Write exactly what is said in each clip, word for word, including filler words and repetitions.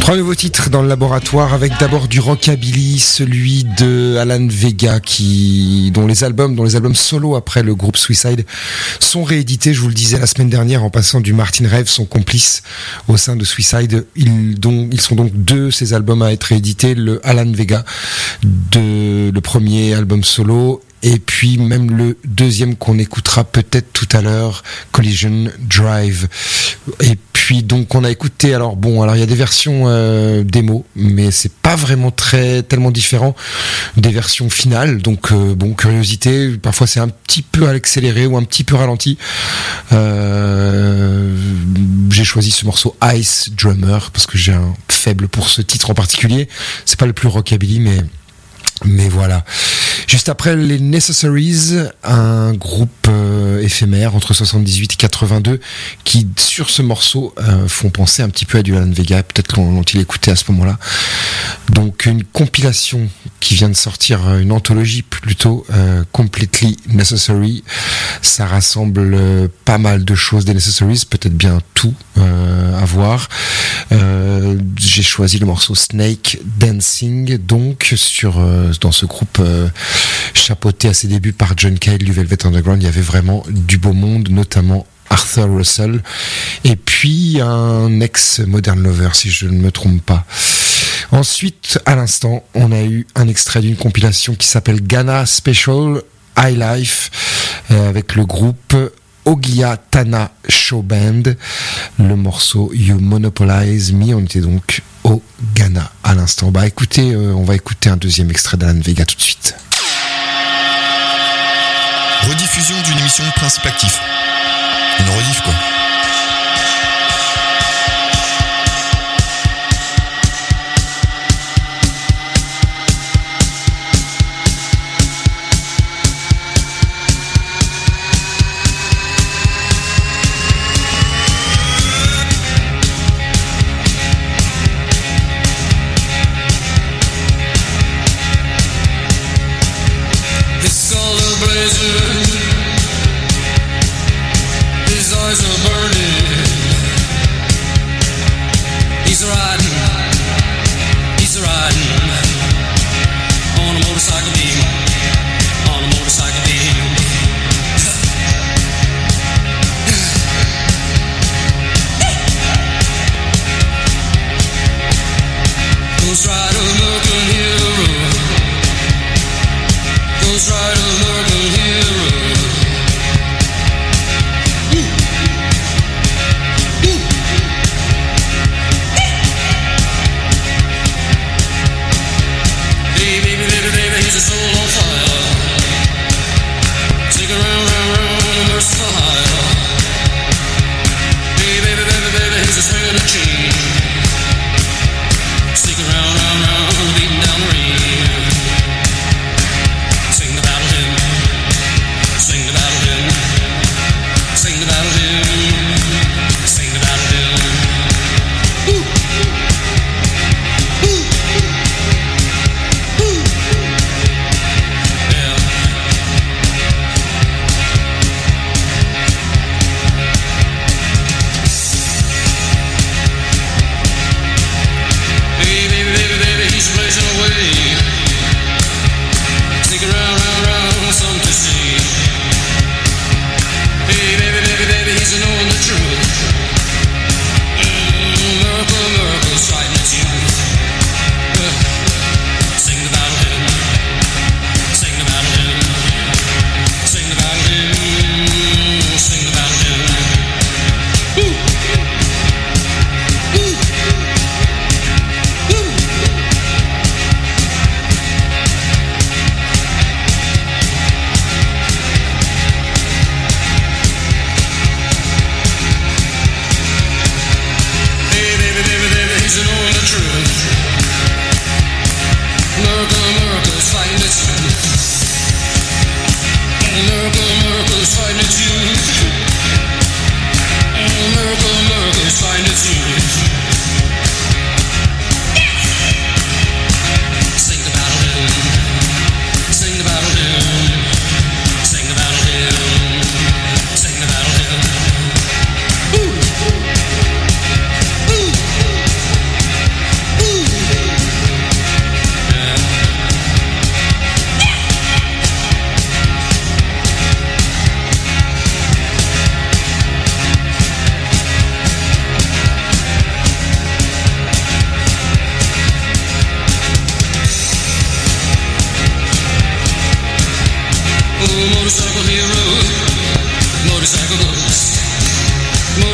Trois nouveaux titres dans le laboratoire, avec d'abord du rockabilly, celui de Alan Vega, qui, dont les albums, dont les albums solo après le groupe Suicide sont réédités. Je vous le disais la semaine dernière, en passant du Martin Rev, son complice au sein de Suicide. Ils, donc, ils sont donc deux, ces albums à être réédités. Le Alan Vega, de, le premier album solo, et puis même le deuxième qu'on écoutera peut-être tout à l'heure, Collision Drive. Et puis donc on a écouté, alors bon, alors il y a des versions euh, démo, mais c'est pas vraiment très tellement différent des versions finales. Donc euh, bon, curiosité, parfois c'est un petit peu accéléré ou un petit peu ralenti. Euh, j'ai choisi ce morceau Ice Drummer parce que j'ai un faible pour ce titre en particulier. C'est pas le plus rockabilly, mais Mais voilà. Juste après les Necessaries, un groupe euh, éphémère entre soixante-dix-huit et quatre-vingt-deux qui, sur ce morceau, euh, font penser un petit peu à du Alan Vega. Peut-être l'ont-ils écouté à ce moment-là. Donc une compilation qui vient de sortir, une anthologie plutôt, euh, Completely Necessary. Ça rassemble euh, pas mal de choses des Necessaries, peut-être bien tout euh, à voir. Euh, j'ai choisi le morceau Snake Dancing, donc sur euh, dans ce groupe euh, chapeauté à ses débuts par John Cale du Velvet Underground. Il y avait vraiment du beau monde, notamment Arthur Russell, et puis un ex-Modern Lover, si je ne me trompe pas. Ensuite, à l'instant, on a eu un extrait d'une compilation qui s'appelle Ghana Special High Life, euh, avec le groupe Ogia Tana Show Band. Le morceau You Monopolize Me. On était donc au Ghana à l'instant. Bah écoutez, euh, on va écouter un deuxième extrait d'Alan Vega tout de suite. Rediffusion d'une émission de Principe Actif. Une rediff quoi. Stick around, round,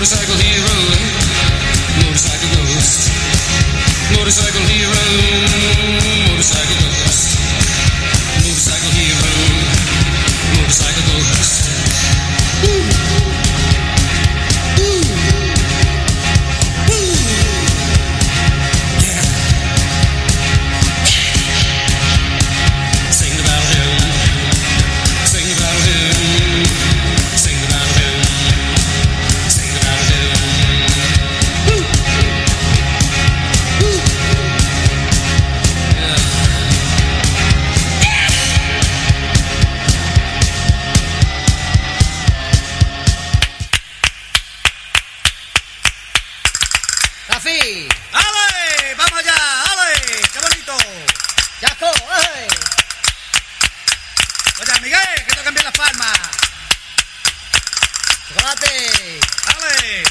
Motorcycle hero, motorcycle ghost. Motorcycle hero, motorcycle ghost. Motorcycle hero, motorcycle ghost. Woo. Woo. Woo. Yeah. Sing the battle hymn. Sing the battle hymn. Sing the battle hymn. Sing the battle hymn. Woo. Woo. Yeah. Rafi, ¡Ale! ¡Vamos allá! ¡Ale! ¡Qué bonito! Jaco, ¡ay! Oye, Miguel, que tocan bien las palmas. Chocolate, ¡Ale!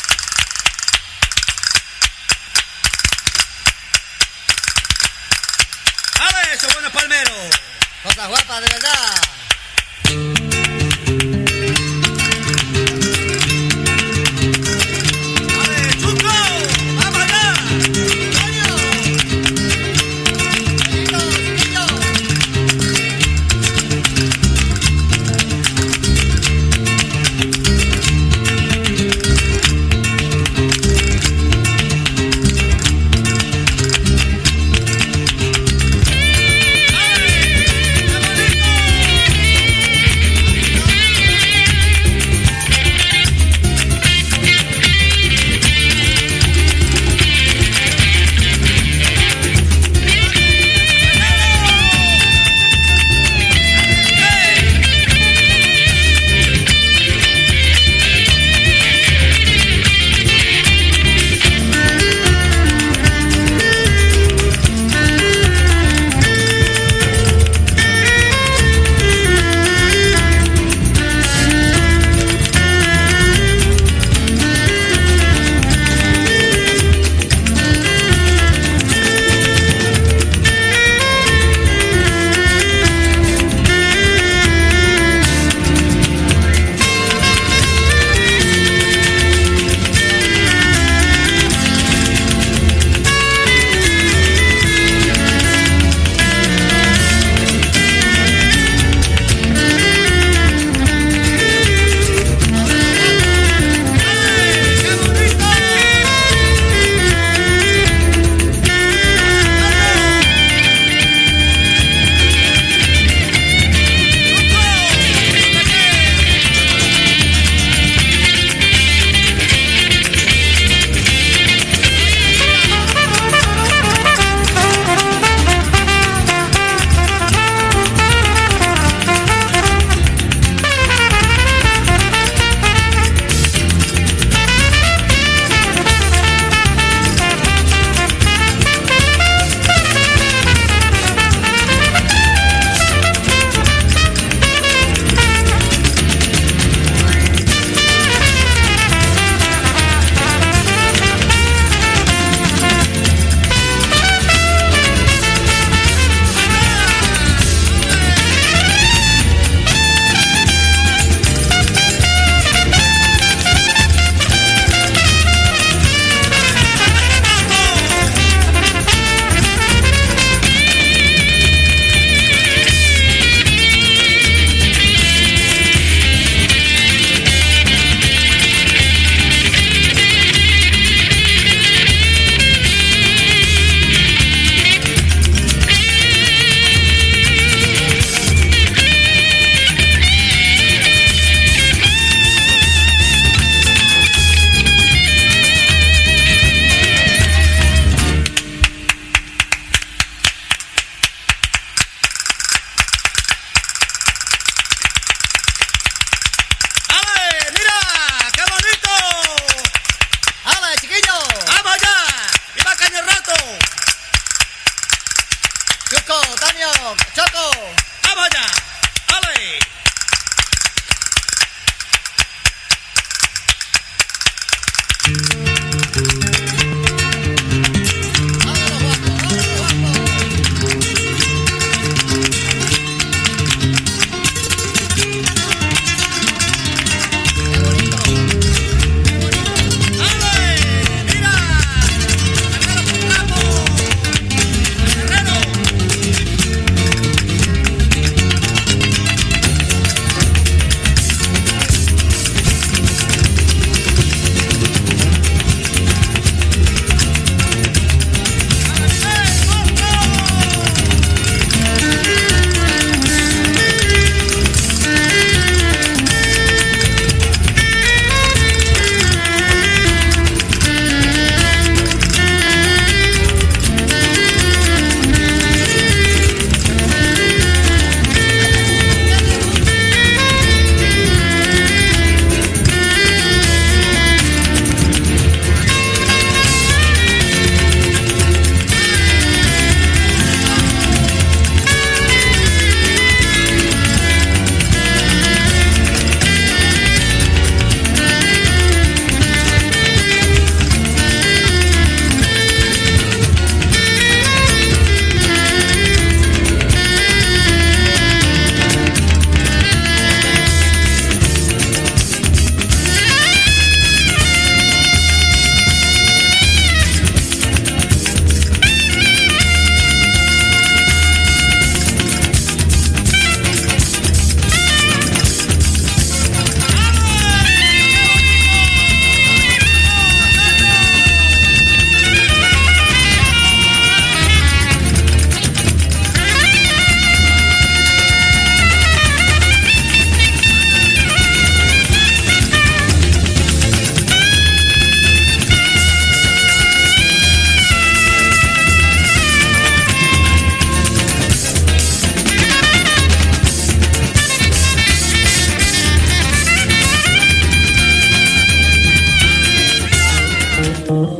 ¡Ale! ¡Esos buenos palmeros! cosas guapas de verdad. ¡Ale, Chuco! ¡Vamos allá! ¡Coño! ¡Chiquillos, chiquillos! ¡Ale! ¡Qué bonito!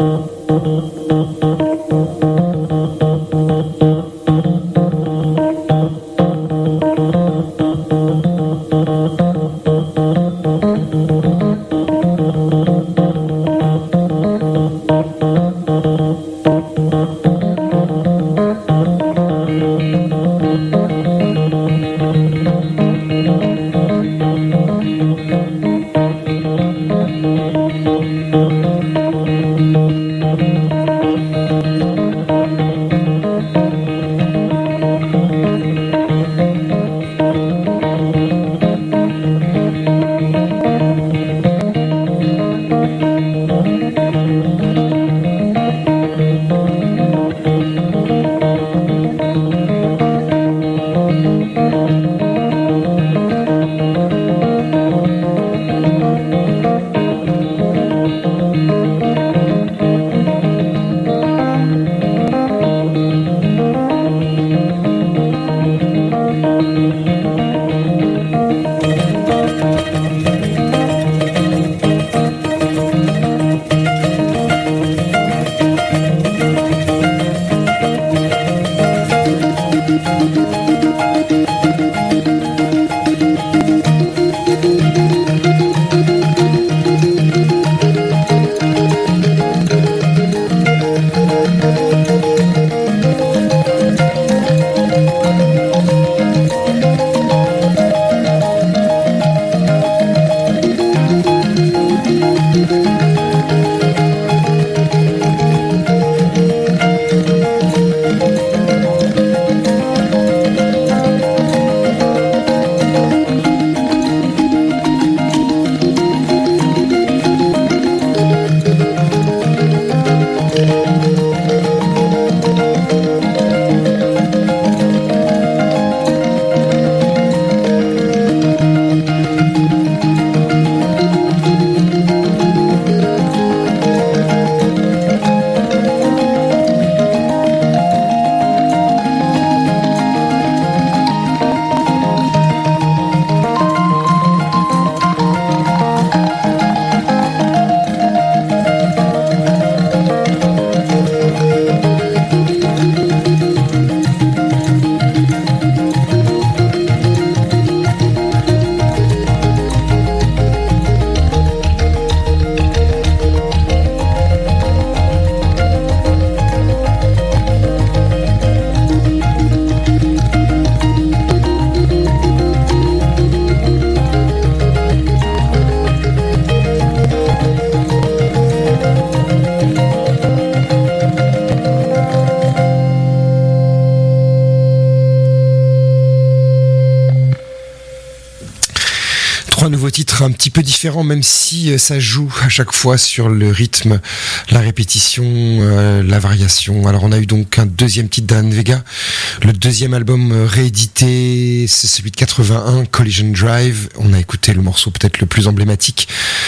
Trois nouveaux titres un petit peu différents, même si ça joue à chaque fois sur le rythme, la répétition, euh, la variation. Alors on a eu donc un deuxième titre d'Alan Vega. Le deuxième album réédité, c'est celui de quatre-vingt-un, Collision Drive. On a écouté le morceau peut-être le plus emblématique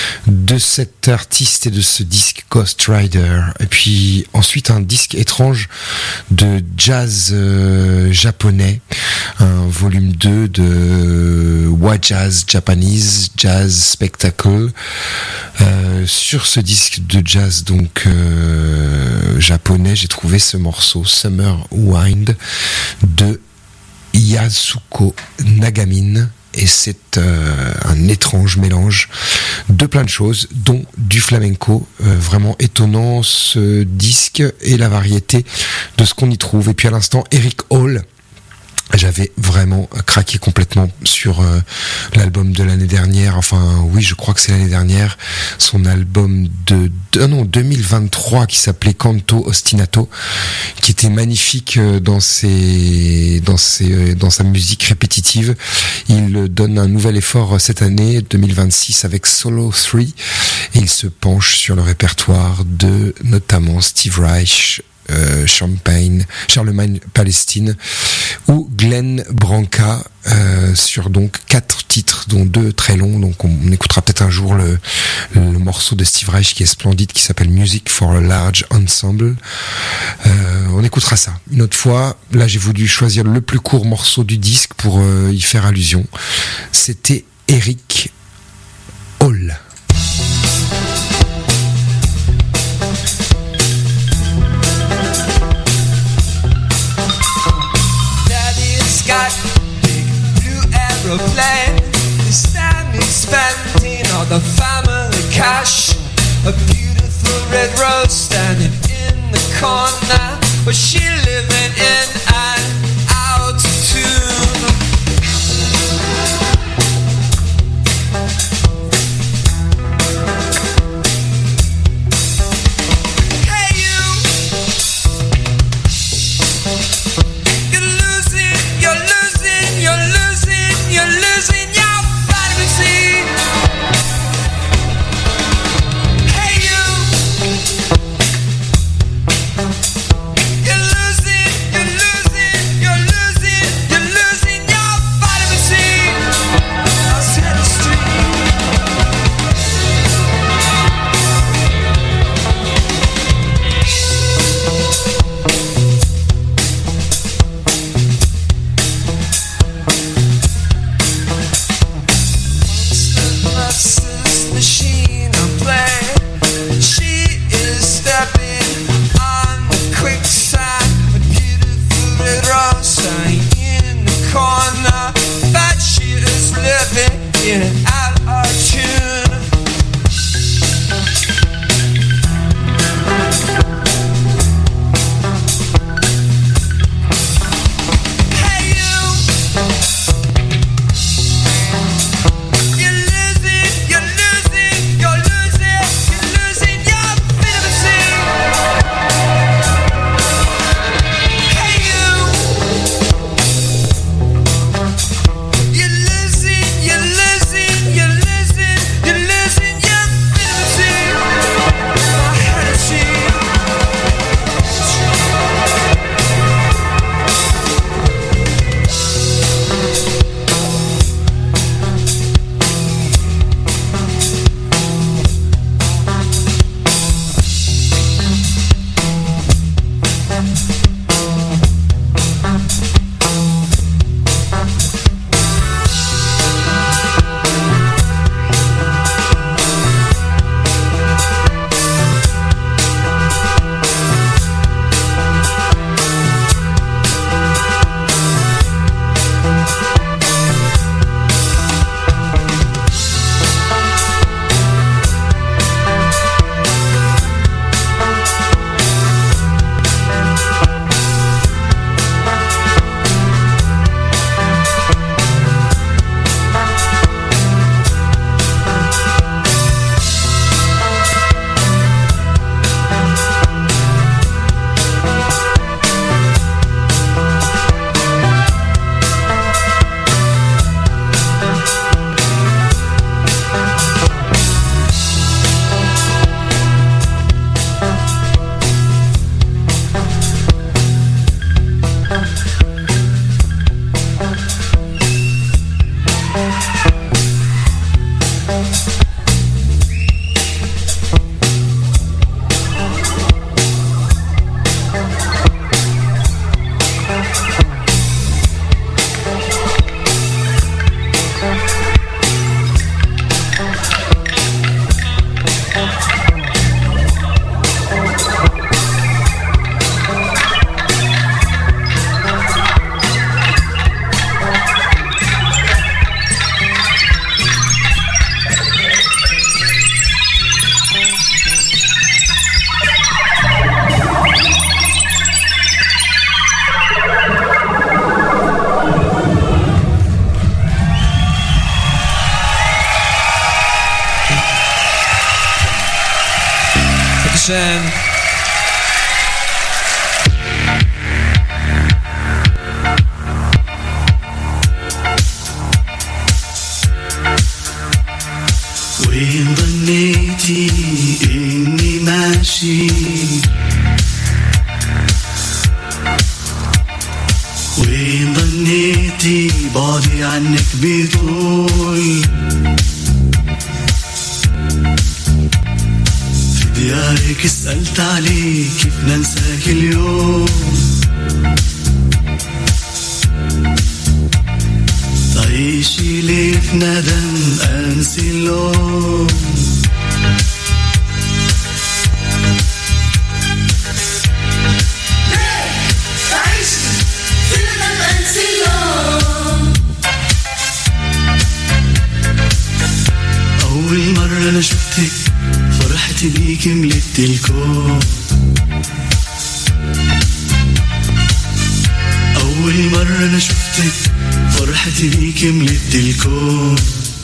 de cet artiste et de ce disque, Ghost Rider. Et puis ensuite un disque étrange de jazz euh, japonais, un volume deux de Wa Jazz Japanese Jazz Spectacle. Euh, sur ce disque de jazz donc euh, japonais, j'ai trouvé ce morceau Summer Wind de Yasuko Nagamine. Et c'est euh, un étrange mélange de plein de choses, dont du flamenco. Euh, vraiment étonnant ce disque et la variété de ce qu'on y trouve. Et puis à l'instant, Eric Hall. J'avais vraiment craqué complètement sur euh, l'album de l'année dernière. Enfin, oui, je crois que c'est l'année dernière. Son album de, de non, deux mille vingt-trois qui s'appelait Canto Ostinato, qui était magnifique dans ses, dans ses, dans sa musique répétitive. Il donne un nouvel effort cette année, deux mille vingt-six, avec Solo trois. Et il se penche sur le répertoire de notamment Steve Reich, Euh, Champagne, Charlemagne Palestine ou Glenn Branca euh, sur donc quatre titres dont deux très longs. Donc on, on écoutera peut-être un jour le, le morceau de Steve Reich qui est splendide, qui s'appelle Music for a Large Ensemble. Euh, on écoutera ça une autre fois. Là j'ai voulu choisir le plus court morceau du disque pour euh, y faire allusion. C'était Eric Hall. a beautiful red rose standing in the corner. Was she living in an altitude? Hey you, you're losing, you're losing, you're losing, you're losing your vitamin C. Hey you, you're losing, you're losing, you're losing, you're losing your vitamin C. I'll set the street. Monster's machine of play. She is stepping on the quicksand. A beautiful red rose in the corner. But she is living in out of tune. Hey you, you're losing, you're losing, you're losing, you're losing your vitamin C. Hey you, you're losing, you're losing, you're losing, you're losing your vitamin C. My Hennessy. Sam. وين ظنيتي إني ماشي وين ظنيتي بعدي عنك بيطول في ديارك سألت عليك كيف ننساك اليوم تعيشي لي في ندم أنسي اللوم أول مرة أنا شفتك فرحت فرحتي بيك ملت الكون. أول مرة أنا شفتك فرحتي بيك ملت الكون.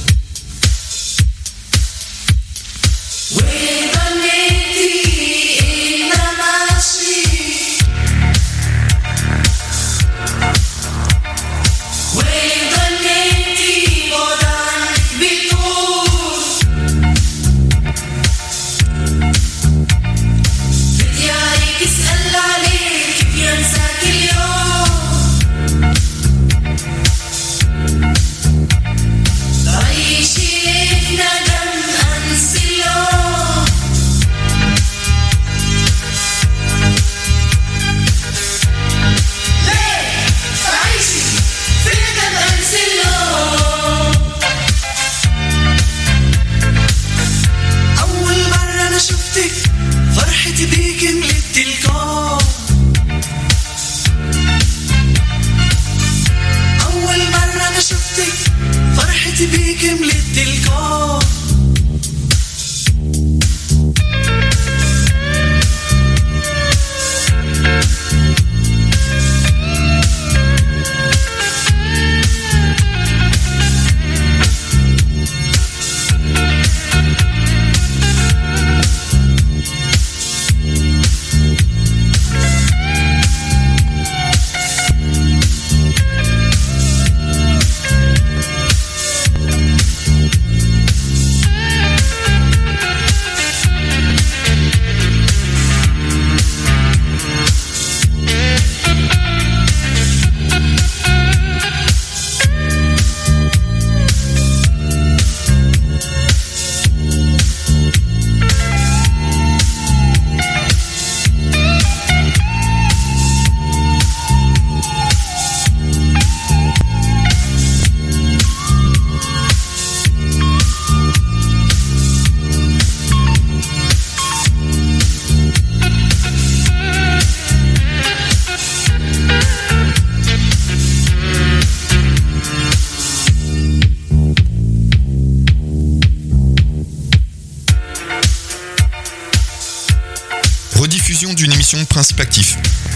Rediffusion d'une émission Principe Actif.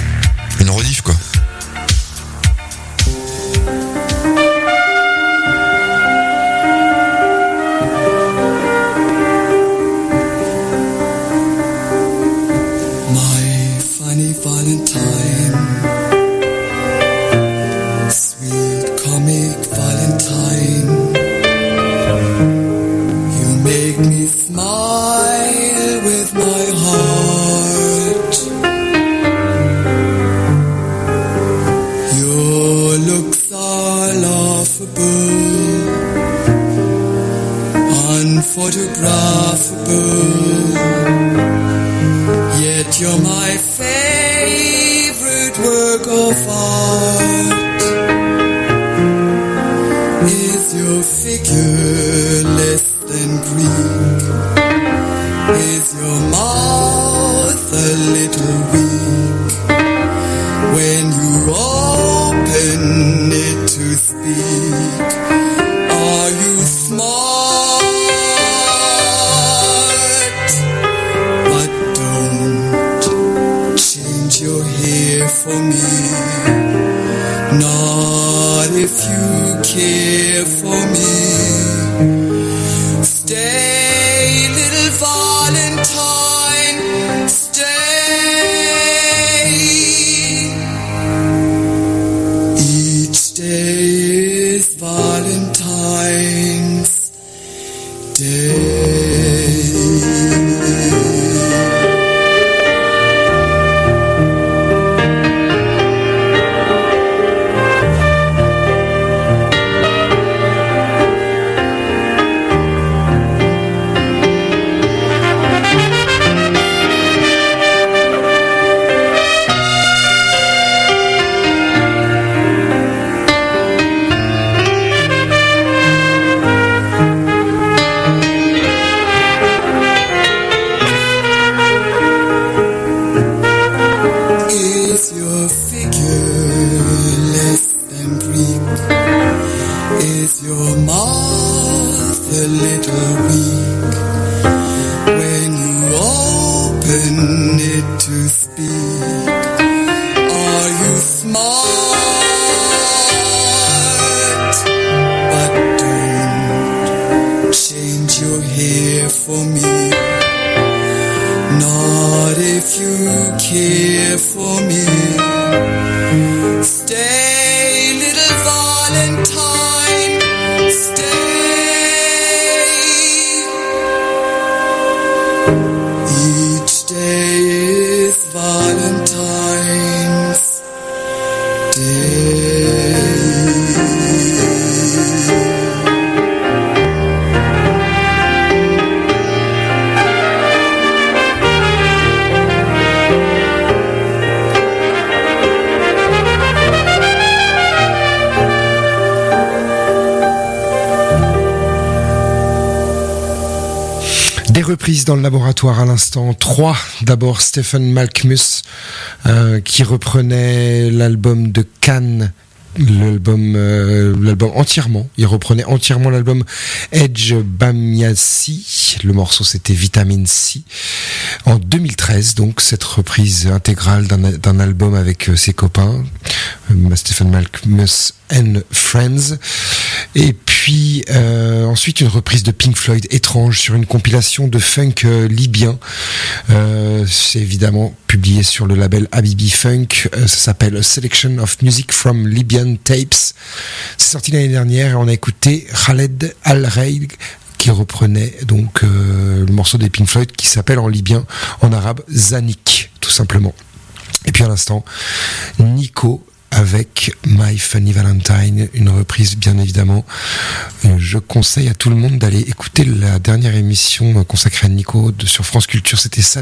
Une rediff quoi. My funny Valentine, sweet comic Valentine, you make me smile with my heart. Your looks are laughable, unphotographable, yet you're my favorite work of art. Is your figure less than Greek? Is your mouth a little weak when you open it to speak? Are you smart? But don't change your hair for me, not if you care for me. Stay, little Valentine, stay. Each day is Valentine's Day. even need to speak. Are you smart? But don't change your hair for me. Not if you care for me. Stay, little Valentine. Stay. Each day is Valentine's Day. Des reprises dans le laboratoire à l'instant. Trois. D'abord Stephen Malkmus euh, qui reprenait l'album de Cannes, l'album, euh, l'album entièrement. Il reprenait entièrement l'album Edge Bamiasi. Le morceau c'était Vitamine C. En deux mille treize, donc cette reprise intégrale d'un, d'un album avec euh, ses copains, euh, Stephen Malkmus and Friends. Et puis euh, ensuite une reprise de Pink Floyd étrange sur une compilation de funk euh, libyen. Euh, c'est évidemment publié sur le label Habibi Funk. Euh, ça s'appelle A Selection of Music from Libyan Tapes. C'est sorti l'année dernière et on a écouté Khaled Al-Raid qui reprenait donc euh, le morceau des Pink Floyd qui s'appelle en libyen, en arabe, Zanik, tout simplement. Et puis à l'instant, Nico avec My Funny Valentine, une reprise bien évidemment. Je conseille à tout le monde d'aller écouter la dernière émission consacrée à Nico de, sur France Culture, c'était ça.